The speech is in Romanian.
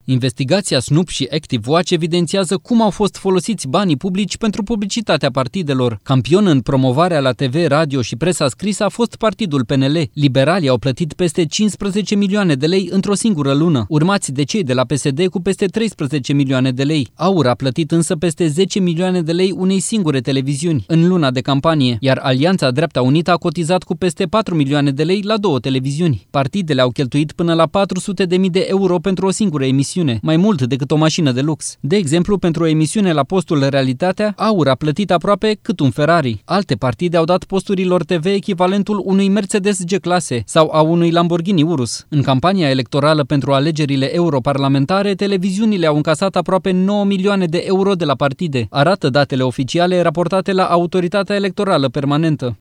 Investigația Snoop și Active Watch evidențiază cum au fost folosiți banii publici pentru publicitatea partidelor. Campion în promovarea la TV, radio și presa scrisă a fost partidul PNL. Liberalii au plătit peste 15 milioane de lei într-o singură lună, urmați de cei de la PSD cu peste 13 milioane de lei. AUR a plătit însă peste 10 milioane de lei unei singure televiziuni în luna de campanie, iar Alianța Dreapta Unită a cotizat cu peste 4 milioane de lei la 2 televiziuni. Partidele au cheltuit până la 400.000 de euro pentru o singură emisiune, mai mult decât o mașină de lux. De exemplu, pentru o emisiune la postul Realitatea, AUR a plătit aproape cât un Ferrari. Alte partide au dat posturilor TV echivalentul unui Mercedes G-clase sau a unui Lamborghini Urus. În campania electorală pentru alegerile europarlamentare, televiziunile au încasat aproape 9 milioane de euro de la partide, arată datele oficiale raportate la Autoritatea Electorală Permanentă.